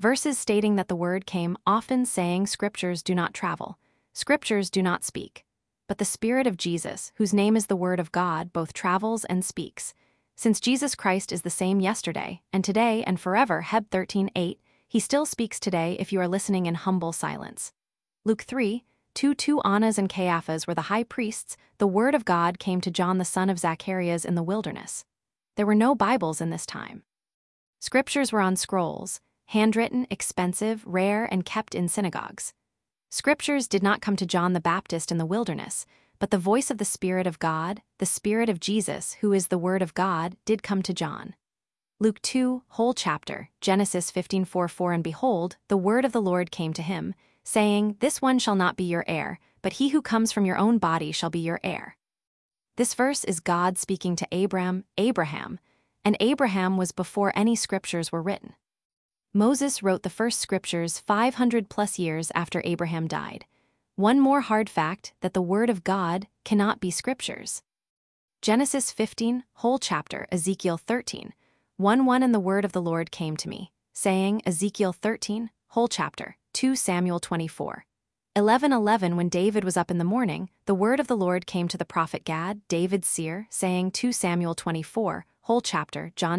Verses stating that the word came often saying scriptures do not travel, scriptures do not speak. But the Spirit of Jesus, whose name is the Word of God, both travels and speaks. Since Jesus Christ is the same yesterday, and today, and forever, Heb 13:8, he still speaks today if you are listening in humble silence. Luke 3:2 Annas and Caiaphas were the high priests. The Word of God came to John the son of Zacharias in the wilderness. There were no Bibles in this time. Scriptures were on scrolls, handwritten, expensive, rare, and kept in synagogues. Scriptures did not come to John the Baptist in the wilderness, but the voice of the Spirit of God, the Spirit of Jesus, who is the Word of God, did come to John. Luke 2, whole chapter, Genesis 15:4 And behold, the word of the Lord came to him, saying, This one shall not be your heir, but he who comes from your own body shall be your heir. This verse is God speaking to Abraham, and Abraham was before any scriptures were written. Moses wrote the first scriptures 500+ years after Abraham died. One more hard fact that the Word of God cannot be scriptures. Genesis 15, whole chapter, Ezekiel 13:1 And the word of the Lord came to me, saying, Ezekiel 13, whole chapter, 2 Samuel 24:11 When David was up in the morning, the word of the Lord came to the prophet Gad, David's seer, saying 2 Samuel 24, whole chapter, John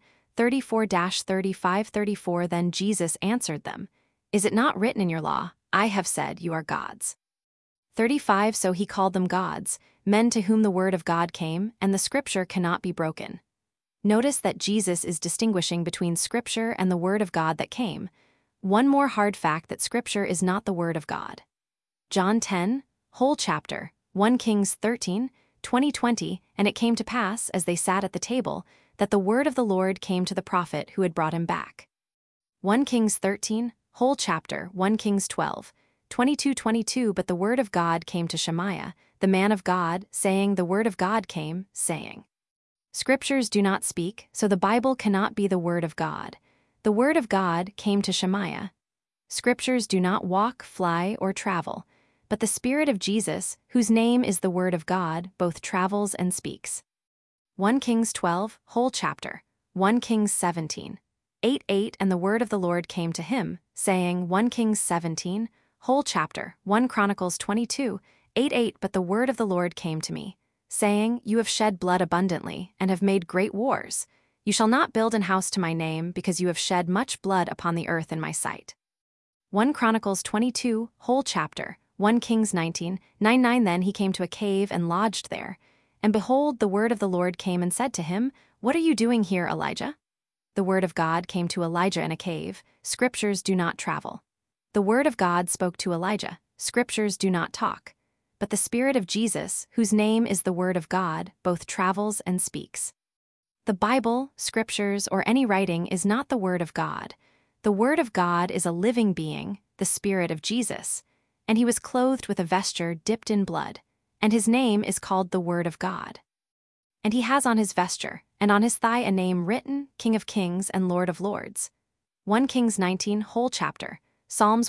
10:34-35 Then Jesus answered them, Is it not written in your law, I have said you are gods? 35 So he called them gods, men to whom the word of God came, and the scripture cannot be broken. Notice that Jesus is distinguishing between scripture and the word of God that came. One more hard fact that scripture is not the word of God. John 10, whole chapter, 1 Kings 13:20 And it came to pass, as they sat at the table, that the word of the Lord came to the prophet who had brought him back. 1 Kings 13, whole chapter, 1 Kings 12:22 But the word of God came to Shemaiah, the man of God, saying, The word of God came, saying. Scriptures do not speak, so the Bible cannot be the word of God. The word of God came to Shemaiah. Scriptures do not walk, fly, or travel, but the Spirit of Jesus, whose name is the Word of God, both travels and speaks. 1 Kings 12, whole chapter, 1 Kings 17:8 And the word of the Lord came to him, saying 1 Kings 17, whole chapter, 1 Chronicles 22:8 But the word of the Lord came to me, saying, You have shed blood abundantly, and have made great wars. You shall not build an house to my name, because you have shed much blood upon the earth in my sight. 1 Chronicles 22, whole chapter, 1 Kings 19:9 Then he came to a cave and lodged there. And behold, the word of the Lord came and said to him, What are you doing here, Elijah? The word of God came to Elijah in a cave. Scriptures do not travel. The word of God spoke to Elijah. Scriptures do not talk. But the Spirit of Jesus, whose name is the Word of God, both travels and speaks. The Bible, scriptures, or any writing is not the Word of God. The Word of God is a living being, the Spirit of Jesus, and he was clothed with a vesture dipped in blood, and his name is called the Word of God. And he has on his vesture, and on his thigh a name written, King of Kings and Lord of Lords. 1 Kings 19, whole chapter, Psalms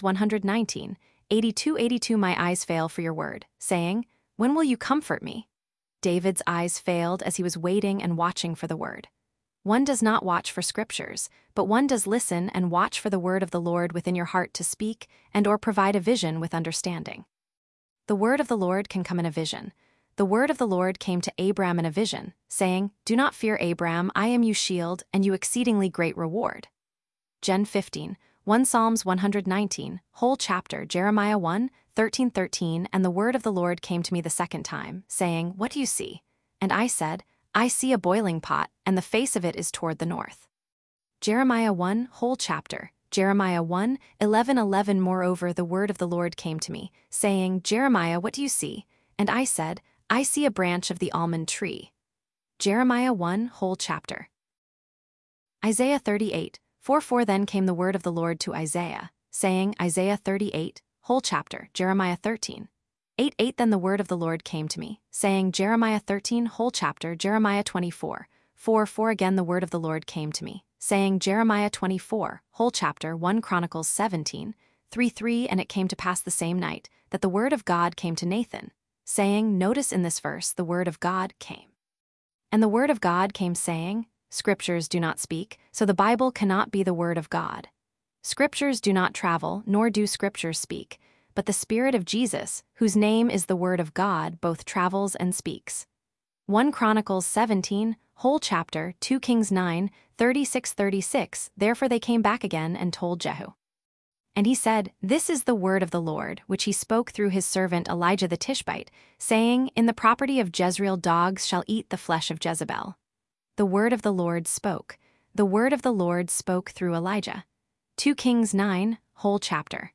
119:82 My eyes fail for your word, saying, When will you comfort me? David's eyes failed as he was waiting and watching for the word. One does not watch for scriptures, but one does listen and watch for the word of the Lord within your heart to speak and or provide a vision with understanding. The word of the Lord can come in a vision. The word of the Lord came to Abram in a vision, saying, Do not fear, Abram, I am your shield and you exceedingly great reward. Gen 15, 1 Psalms 119, whole chapter, Jeremiah 1:13 And the word of the Lord came to me the second time, saying, What do you see? And I said, I see a boiling pot, and the face of it is toward the north. Jeremiah 1, whole chapter, Jeremiah 1:11 Moreover, the word of the Lord came to me, saying, Jeremiah, what do you see? And I said, I see a branch of the almond tree. Jeremiah 1, whole chapter. Isaiah 38:4 Then came the word of the Lord to Isaiah, saying, Isaiah 38, whole chapter, Jeremiah 13:8 Then the word of the Lord came to me, saying, Jeremiah 13, whole chapter, Jeremiah 24:4 Again the word of the Lord came to me, saying, Jeremiah 24, whole chapter, 1 Chronicles 17:3 And it came to pass the same night, that the word of God came to Nathan, saying, Notice in this verse, the word of God came. And the word of God came saying, Scriptures do not speak, so the Bible cannot be the word of God. Scriptures do not travel, nor do scriptures speak, but the Spirit of Jesus, whose name is the Word of God, both travels and speaks. 1 Chronicles 17, whole chapter, 2 Kings 9, 36-36. Therefore they came back again and told Jehu. And he said, This is the word of the Lord, which he spoke through his servant Elijah the Tishbite, saying, In the property of Jezreel dogs shall eat the flesh of Jezebel. The word of the Lord spoke. The word of the Lord spoke through Elijah. 2 Kings 9, whole chapter.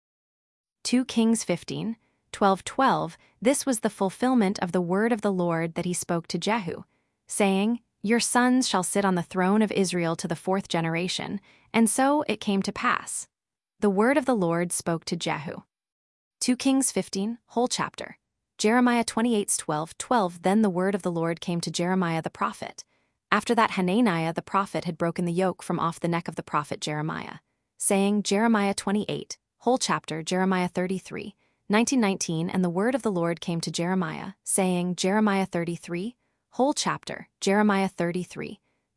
2 Kings 15, 12-12. This was the fulfillment of the word of the Lord that he spoke to Jehu, saying, Your sons shall sit on the throne of Israel to the 4th generation. And so it came to pass. The word of the Lord spoke to Jehu. 2 Kings 15, whole chapter. Jeremiah 28:12-12. Then the word of the Lord came to Jeremiah the prophet. After that Hananiah the prophet had broken the yoke from off the neck of the prophet Jeremiah, saying, Jeremiah 28, whole chapter. Jeremiah 33, 19-19. And the word of the Lord came to Jeremiah, saying, Jeremiah 33, whole chapter. Jeremiah 33,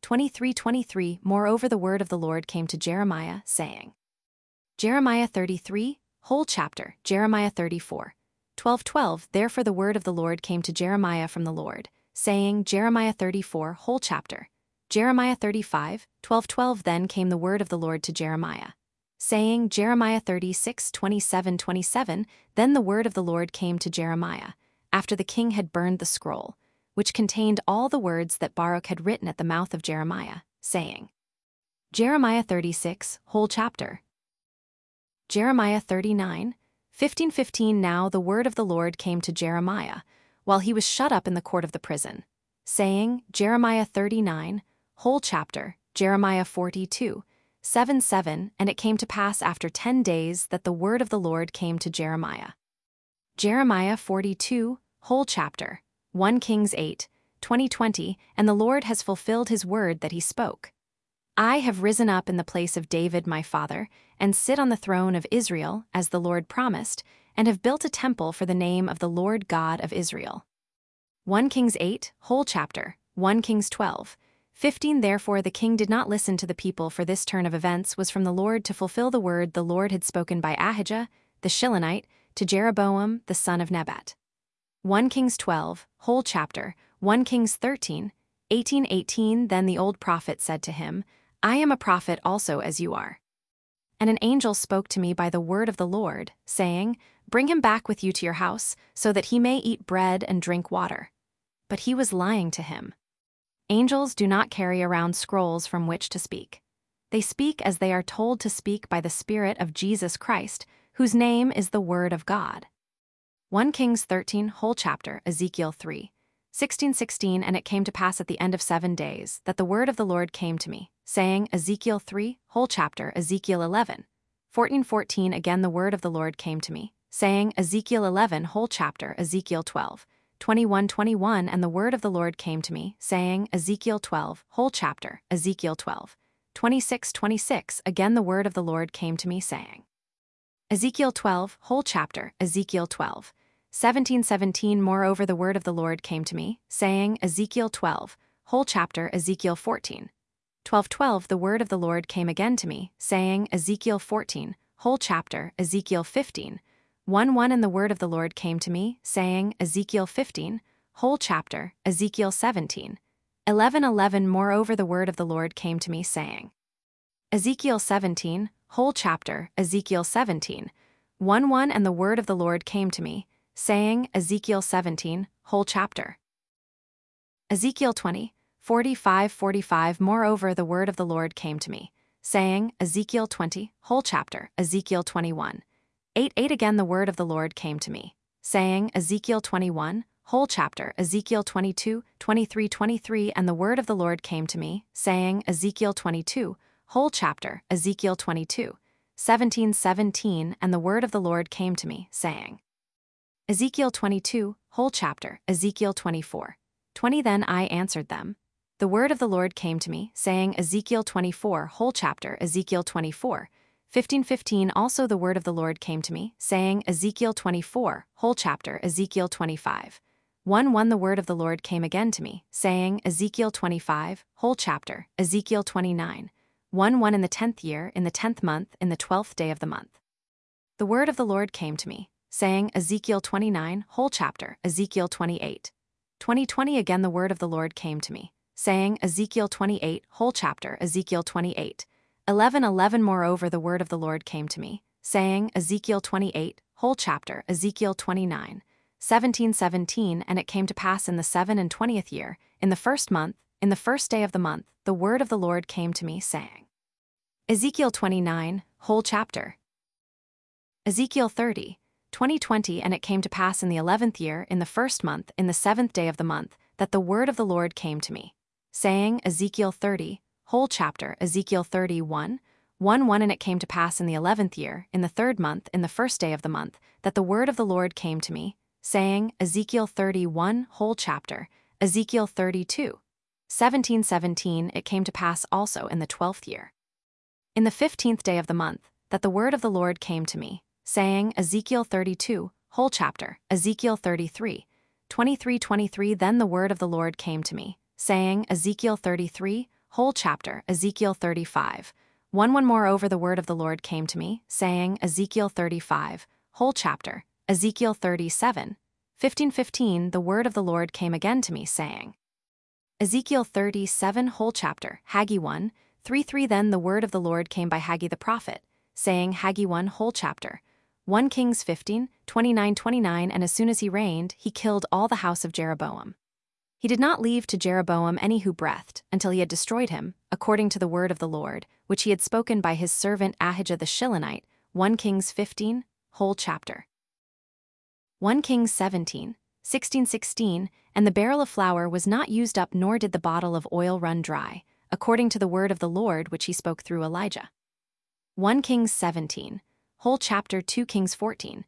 23-23. Moreover the word of the Lord came to Jeremiah, saying, Jeremiah 33, whole chapter. Jeremiah 34, 12-12. Therefore the word of the Lord came to Jeremiah from the Lord, saying, Jeremiah 34, whole chapter. Jeremiah 35, 12-12. Then came the word of the Lord to Jeremiah, saying, Jeremiah 36, 27-27. Then the word of the Lord came to Jeremiah, after the king had burned the scroll, which contained all the words that Baruch had written at the mouth of Jeremiah, saying, Jeremiah 36, whole chapter. Jeremiah 39, 15-15. Now the word of the Lord came to Jeremiah, while he was shut up in the court of the prison, saying, Jeremiah 39, whole chapter. Jeremiah 42, 7-7. And it came to pass after 10 days that the word of the Lord came to Jeremiah. Jeremiah 42, whole chapter. 1 Kings 8, 20-20. And the Lord has fulfilled his word that he spoke. I have risen up in the place of David my father, and sit on the throne of Israel, as the Lord promised, and have built a temple for the name of the Lord God of Israel. 1 Kings 8, whole chapter. 1 Kings 12, 15. Therefore the king did not listen to the people, for this turn of events was from the Lord to fulfill the word the Lord had spoken by Ahijah, the Shilonite, to Jeroboam the son of Nebat. 1 Kings 12, whole chapter. 1 Kings 13, 18-18. Then the old prophet said to him, I am a prophet also as you are. And an angel spoke to me by the word of the Lord, saying, Bring him back with you to your house, so that he may eat bread and drink water. But he was lying to him. Angels do not carry around scrolls from which to speak. They speak as they are told to speak by the Spirit of Jesus Christ, whose name is the Word of God. 1 Kings 13, whole chapter. Ezekiel 3, 16-16. And it came to pass at the end of 7 days that the word of the Lord came to me, saying, Ezekiel 3, whole chapter. Ezekiel 11, 14-14. Again the word of the Lord came to me, saying, Ezekiel 11, whole chapter. Ezekiel 12, 21-21. And the word of the Lord came to me, saying, Ezekiel 12, whole chapter. Ezekiel 12, 26-26. Again the word of the Lord came to me, saying, Ezekiel 12, whole chapter. Ezekiel 12, 17-17. Moreover the word of the Lord came to me, saying, Ezekiel 12, whole chapter. Ezekiel 14, 12-12. The word of the Lord came again to me, saying, Ezekiel 14, whole chapter. Ezekiel 15, 1-1. And the word of the Lord came to me, saying, Ezekiel 15, whole chapter. Ezekiel 17, 11-11. Moreover the word of the Lord came to me, saying, Ezekiel 17, whole chapter. Ezekiel 17, 1-1. And the word of the Lord came to me, saying, Ezekiel 17, whole chapter. Ezekiel 20, 45-45. Moreover the word of the Lord came to me, saying, Ezekiel 20, whole chapter. Ezekiel 21, 8-8. Again the word of the Lord came to me, saying, Ezekiel 21, whole chapter. Ezekiel 22, 23-23. And the word of the Lord came to me, saying, Ezekiel 22, whole chapter. Ezekiel 22, 17-17. And the word of the Lord came to me, saying, Ezekiel 22, whole chapter. Ezekiel 24, 20. Then I answered them. The word of the Lord came to me, saying, Ezekiel 24, whole chapter. Ezekiel 24, 15-15. Also the word of the Lord came to me, saying, Ezekiel 24, whole chapter. Ezekiel 25, 1-1. The word of the Lord came again to me, saying, Ezekiel 25, whole chapter. Ezekiel 29, 1:1 in the 10th year, in the 10th month, in the 12th day of the month. The word of the Lord came to me, saying, Ezekiel 29, whole chapter, Ezekiel 28. 20:20 again the word of the Lord came to me, saying, Ezekiel 28, whole chapter, Ezekiel 28. 11:11 moreover the word of the Lord came to me, saying, Ezekiel 28, whole chapter, Ezekiel 29. 17:17 and it came to pass in the 27th year, in the 1st month, in the 1st day of the month, the word of the Lord came to me, saying. Ezekiel 29, whole chapter. Ezekiel 30, 20:20 and it came to pass in the 11th year, in the 1st month, in the 7th day of the month, that the word of the Lord came to me, saying, Ezekiel 30, whole chapter, Ezekiel 31, 1:1 and it came to pass in the 11th year, in the 3rd month, in the 1st day of the month, that the word of the Lord came to me, saying, Ezekiel 31, whole chapter, Ezekiel 32. 17:17 it came to pass also in the 12th year, in the 15th day of the month, that the word of the Lord came to me, saying, Ezekiel 32, whole chapter, Ezekiel 33. 23:23 then the word of the Lord came to me, saying, Ezekiel 33, whole chapter, Ezekiel 35. 1:1 moreover the word of the Lord came to me, saying, Ezekiel 35, whole chapter, Ezekiel 37. 15:15 the word of the Lord came again to me, saying. Ezekiel 37 whole chapter, Haggai 1, 3:3 then the word of the Lord came by Haggai the prophet, saying, Haggai 1 whole chapter. 1 Kings 15, 29:29 and as soon as he reigned, he killed all the house of Jeroboam. He did not leave to Jeroboam any who breathed, until he had destroyed him, according to the word of the Lord, which he had spoken by his servant Ahijah the Shilonite. 1 Kings 15, whole chapter. 1 Kings 17, 16:16 and the barrel of flour was not used up nor did the bottle of oil run dry, according to the word of the Lord which he spoke through Elijah. 1 Kings 17, whole chapter. 2 Kings 14,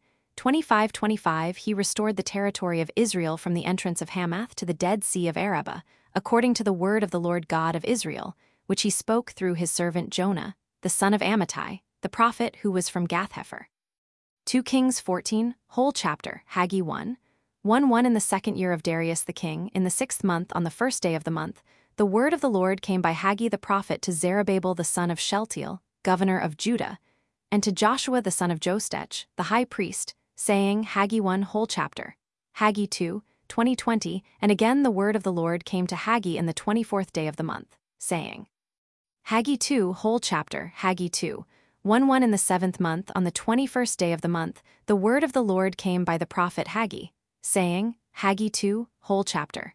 25:25 he restored the territory of Israel from the entrance of Hamath to the Dead Sea of Arabah, according to the word of the Lord God of Israel, which he spoke through his servant Jonah, the son of Amittai, the prophet who was from Gath-hepher. 2 Kings 14, whole chapter, Haggai 1, 1:1 in the 2nd year of Darius the king, in the 6th month on the 1st day of the month, the word of the Lord came by Haggai the prophet to Zerubbabel the son of Shealtiel, governor of Judah, and to Joshua the son of Jostech, the high priest, saying, Haggai 1 whole chapter, Haggai 2, 20:20 and again the word of the Lord came to Haggai in the 24th day of the month, saying. Haggai 2 whole chapter, Haggai 2, 1:1 in the 7th month on the 21st day of the month, the word of the Lord came by the prophet Haggai, saying, Haggai 2, whole chapter.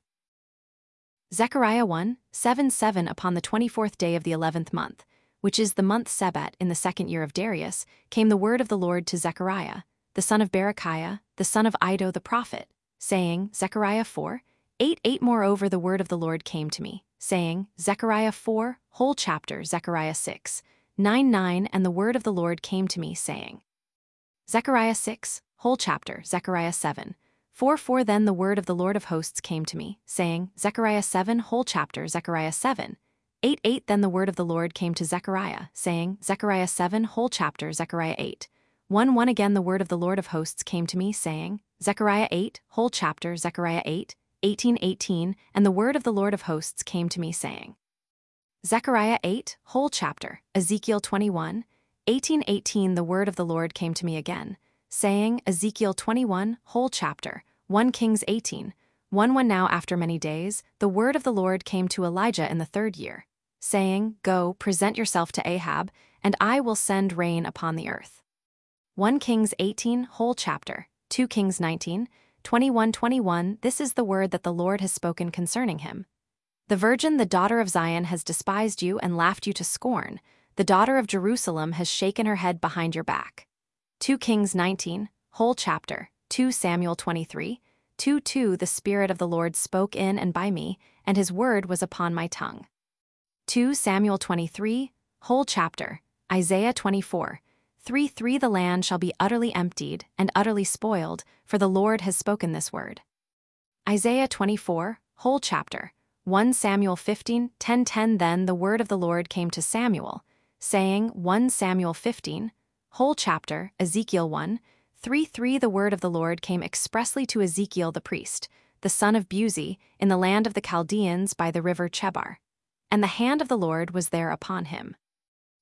Zechariah 1, 7:7 upon the 24th day of the 11th month, which is the month Sebat in the 2nd year of Darius, came the word of the Lord to Zechariah, the son of Berechiah, the son of Iddo the prophet, saying, Zechariah 4, 8:8 moreover the word of the Lord came to me, saying, Zechariah 4, whole chapter, Zechariah 6, 9:9 and the word of the Lord came to me, saying. Zechariah 6, whole chapter, Zechariah 7, 4:4 then the word of the Lord of hosts came to me, saying, Zechariah 7 whole chapter, Zechariah 7, 8:8 then the word of the Lord came to Zechariah, saying, Zechariah 7 whole chapter, Zechariah 8, 1:1 again the word of the Lord of hosts came to me, saying, Zechariah 8 whole chapter, Zechariah 8, 18:18 and the word of the Lord of hosts came to me, saying. Zechariah 8 whole chapter, Ezekiel 21, 18:18 the word of the Lord came to me again, saying, Ezekiel 21 whole chapter, 1 Kings 18, 1:1 now after many days, the word of the Lord came to Elijah in the 3rd year, saying, Go, present yourself to Ahab, and I will send rain upon the earth. 1 Kings 18 whole chapter, 2 Kings 19, 21:21 this is the word that the Lord has spoken concerning him. The virgin, the daughter of Zion, has despised you and laughed you to scorn. The daughter of Jerusalem has shaken her head behind your back. 2 Kings 19, whole chapter, 2 Samuel 23, 2:2 the Spirit of the Lord spoke in and by me, and his word was upon my tongue. 2 Samuel 23, whole chapter, Isaiah 24, 3:3 the land shall be utterly emptied and utterly spoiled, for the Lord has spoken this word. Isaiah 24, whole chapter, 1 Samuel 15, 10:10 then the word of the Lord came to Samuel, saying, 1 Samuel 15, whole chapter, Ezekiel 1, 3:3 the word of the Lord came expressly to Ezekiel the priest, the son of Buzi, in the land of the Chaldeans by the river Chebar. And the hand of the Lord was there upon him.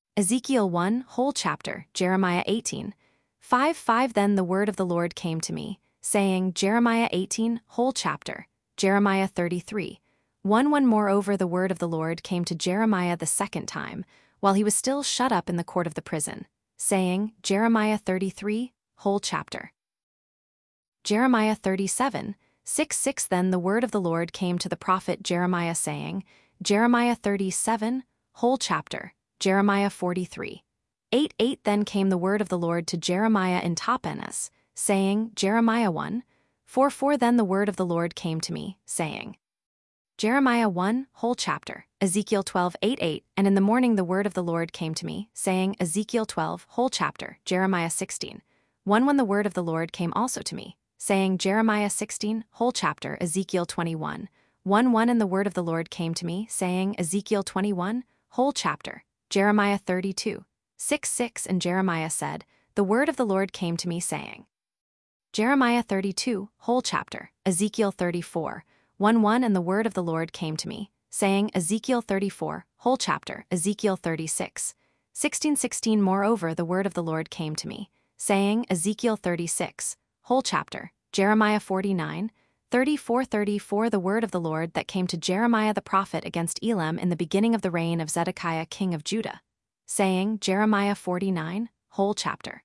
Ezekiel 1, whole chapter, Jeremiah 18. 5:5 Then the word of the Lord came to me, saying, Jeremiah 18, whole chapter, Jeremiah 33. 1:1 Moreover the word of the Lord came to Jeremiah the second time, while he was still shut up in the court of the prison, saying, Jeremiah 33, whole chapter. Jeremiah 37, 6:6 Then the word of the Lord came to the prophet Jeremiah saying, Jeremiah 37, whole chapter, Jeremiah 43. 8:8 Then came the word of the Lord to Jeremiah in Tahpanhes, saying, Jeremiah 1, 4:4 Then the word of the Lord came to me, saying, Jeremiah 1, whole chapter, Ezekiel 12, 8:8 And in the morning the word of the Lord came to me, saying, Ezekiel 12, whole chapter, Jeremiah 16. 1:1 The word of the Lord came also to me, saying, Jeremiah 16, whole chapter, Ezekiel 21. 1:1 And the word of the Lord came to me, saying, Ezekiel 21, whole chapter, Jeremiah 32. 6:6 And Jeremiah said, The word of the Lord came to me, saying, Jeremiah 32, whole chapter, Ezekiel 34. 1:1 And the word of the Lord came to me, saying, Ezekiel 34, whole chapter, Ezekiel 36. 16:16 Moreover the word of the Lord came to me, saying, Ezekiel 36, whole chapter, Jeremiah 49. 34 The word of the Lord that came to Jeremiah the prophet against Elam in the beginning of the reign of Zedekiah king of Judah, saying, Jeremiah 49, whole chapter.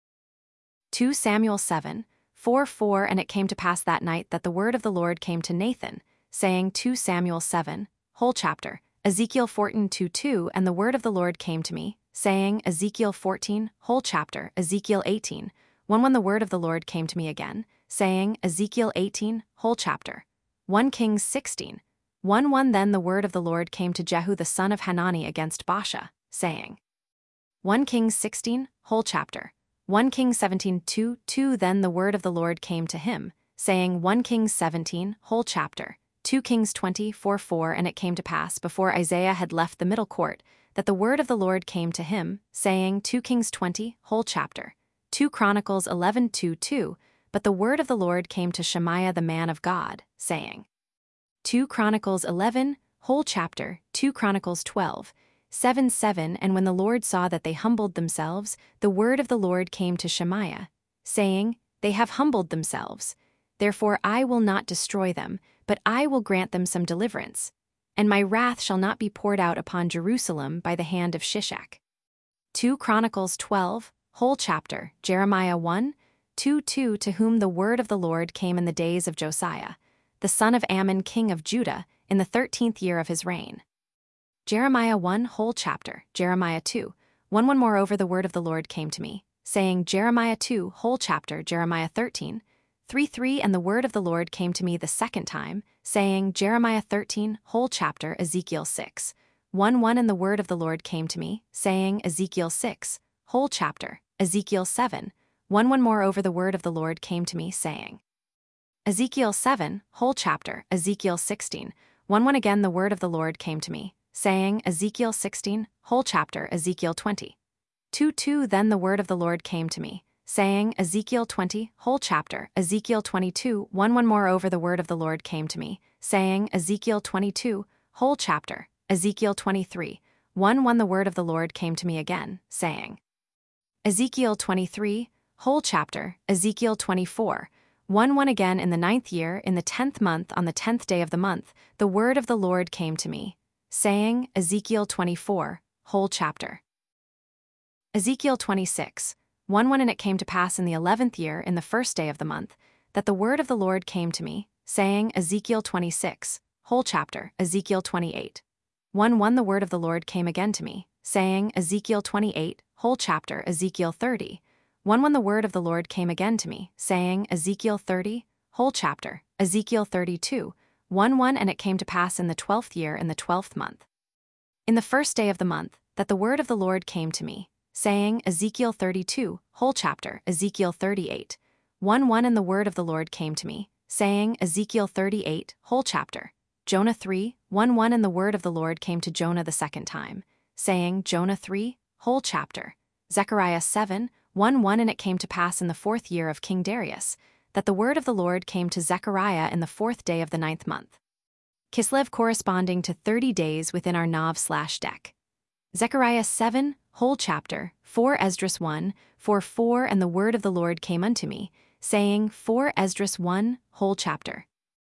2 Samuel 7, 4:4 And it came to pass that night that the word of the Lord came to Nathan, saying, 2 Samuel 7, whole chapter, Ezekiel 14, 2:2 And the word of the Lord came to me, saying, Ezekiel 14, whole chapter, Ezekiel 18. 1:1 The word of the Lord came to me again, saying, Ezekiel 18, whole chapter. 1 Kings 16. 1:1 Then the word of the Lord came to Jehu the son of Hanani against Baasha, saying, 1 Kings 16, whole chapter. 1 Kings 17, 2:2 Then the word of the Lord came to him, saying, 1 Kings 17, whole chapter. 2 Kings 20, 4:4 And it came to pass before Isaiah had left the middle court, that the word of the Lord came to him, saying, 2 Kings 20, whole chapter. 2 Chronicles 11, 2:2 But the word of the Lord came to Shemaiah the man of God, saying, 2 Chronicles 11, whole chapter, 2 Chronicles 12, 7:7 And when the Lord saw that they humbled themselves, the word of the Lord came to Shemaiah, saying, They have humbled themselves. Therefore I will not destroy them, but I will grant them some deliverance. And my wrath shall not be poured out upon Jerusalem by the hand of Shishak. 2 Chronicles 12, whole chapter, Jeremiah 1, 2:2 To whom the word of the Lord came in the days of Josiah, the son of Ammon king of Judah, in the 13th year of his reign. Jeremiah 1, whole chapter, Jeremiah 2. 1:1 Moreover the word of the Lord came to me, saying, Jeremiah 2, whole chapter, Jeremiah 13. 3:3 And the word of the Lord came to me the second time, saying, Jeremiah 13, whole chapter, Ezekiel 6. 1:1 And the word of the Lord came to me, saying, Ezekiel 6, whole chapter, Ezekiel 7. 1:1 Moreover the word of the Lord came to me, saying, Ezekiel 7, whole chapter, Ezekiel 16. 1:1 Again the word of the Lord came to me, saying, Ezekiel 16, whole chapter, Ezekiel 20. 2:2 Then the word of the Lord came to me, saying, Ezekiel 20, whole chapter, Ezekiel 22. 1:1 Moreover the word of the Lord came to me, saying, Ezekiel 22, whole chapter, Ezekiel 23. 1:1 The word of the Lord came to me again, saying, Ezekiel 23, whole chapter, Ezekiel 24. 1:1 Again in the 9th year, in the 10th month, on the 10th day of the month, the word of the Lord came to me, saying, Ezekiel 24, whole chapter. Ezekiel 26, 1:1 And it came to pass in the 11th year, in the 1st day of the month, that the word of the Lord came to me, saying, Ezekiel 26, whole chapter, Ezekiel 28. 1:1 The word of the Lord came again to me, saying, Ezekiel 28, whole chapter, Ezekiel 30. 1:1 The word of the Lord came again to me, saying, Ezekiel 30, whole chapter, Ezekiel 32. 1:1 And it came to pass in the 12th year, in the 12th month, in the 1st day of the month, that the word of the Lord came to me, saying, Ezekiel 32, whole chapter, Ezekiel 38. 1:1 And the word of the Lord came to me, saying, Ezekiel 38, whole chapter, Jonah 3, 1:1 And the word of the Lord came to Jonah the second time, saying, Jonah 3, whole chapter, Zechariah 7, 1:1 And it came to pass in the 4th year of King Darius, that the word of the Lord came to Zechariah in the 4th day of the 9th month. Kislev corresponding to 30 days within our Nav/Dec. Zechariah 7, whole chapter, 4 Esdras 1, 4 and the word of the Lord came unto me, saying, 4 Esdras 1, whole chapter.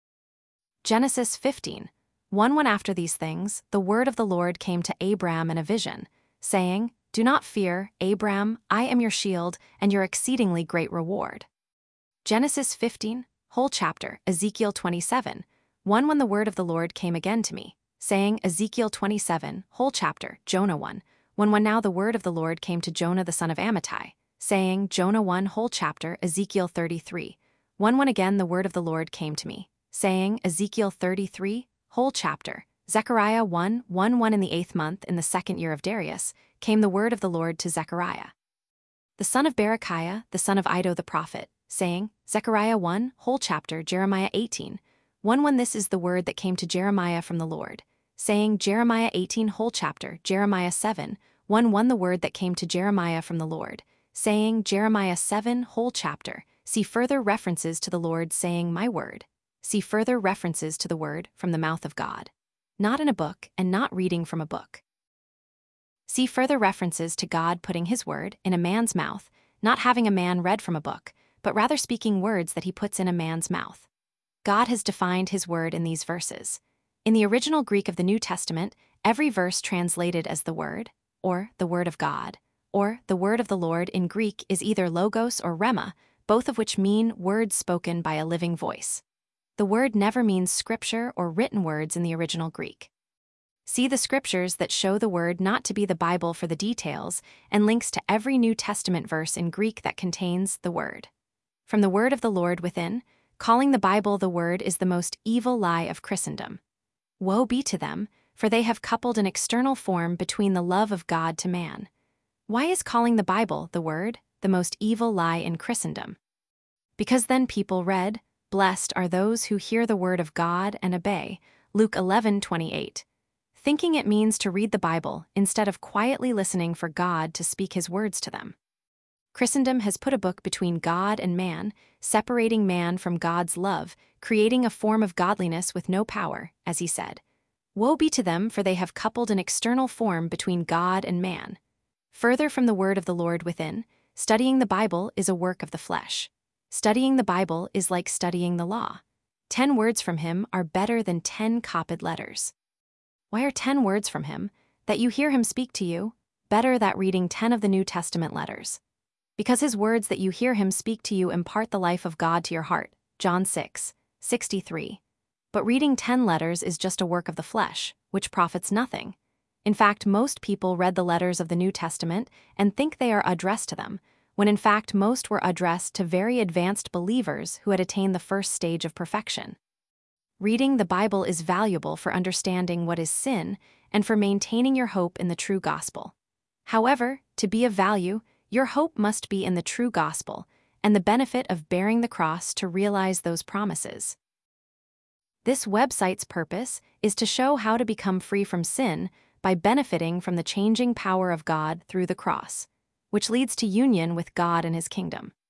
Genesis 15, 1 after these things, the word of the Lord came to Abram in a vision, saying, Do not fear, Abram, I am your shield and your exceedingly great reward. Genesis 15, whole chapter, Ezekiel 27, 1 When the word of the Lord came again to me, saying, Ezekiel 27, whole chapter, Jonah 1, when now the word of the Lord came to Jonah the son of Amittai, saying, Jonah 1 whole chapter, Ezekiel 33, 1 When again the word of the Lord came to me, saying, Ezekiel 33, whole chapter, Zechariah 1 in the 8th month in the 2nd year of Darius, came the word of the Lord to Zechariah, the son of Berechiah, the son of Iddo the prophet, saying, Zechariah 1 whole chapter, Jeremiah 18, 1 When this is the word that came to Jeremiah from the Lord, saying, Jeremiah 18 whole chapter, Jeremiah 7, 1 the word that came to Jeremiah from the Lord, saying, Jeremiah 7 whole chapter, see further references to the Lord saying my word, see further references to the word from the mouth of God, not in a book and not reading from a book. See further references to God putting his word in a man's mouth, not having a man read from a book, but rather speaking words that he puts in a man's mouth. God has defined his word in these verses. In the original Greek of the New Testament, every verse translated as the word, or the word of God, or the word of the Lord in Greek is either logos or rhema, both of which mean words spoken by a living voice. The word never means scripture or written words in the original Greek. See the scriptures that show the word not to be the Bible for the details and links to every New Testament verse in Greek that contains the word. From the word of the Lord within, calling the Bible the word is the most evil lie of Christendom. Woe be to them, for they have coupled an external form between the love of God to man. Why is calling the Bible, the word, the most evil lie in Christendom? Because then people read, Blessed are those who hear the word of God and obey, Luke 11:28, thinking it means to read the Bible instead of quietly listening for God to speak his words to them. Christendom has put a book between God and man, separating man from God's love, creating a form of godliness with no power, as he said. Woe be to them, for they have coupled an external form between God and man. Further from the word of the Lord within, studying the Bible is a work of the flesh. Studying the Bible is like studying the law. 10 words from him are better than 10 copied letters. Why are 10 words from him, that you hear him speak to you, better than reading 10 of the New Testament letters? Because his words that you hear him speak to you impart the life of God to your heart, John 6:63. But reading 10 letters is just a work of the flesh, which profits nothing. In fact, most people read the letters of the New Testament and think they are addressed to them, when in fact most were addressed to very advanced believers who had attained the first stage of perfection. Reading the Bible is valuable for understanding what is sin and for maintaining your hope in the true gospel. However, to be of value, your hope must be in the true gospel and the benefit of bearing the cross to realize those promises. This website's purpose is to show how to become free from sin by benefiting from the changing power of God through the cross, which leads to union with God and his kingdom.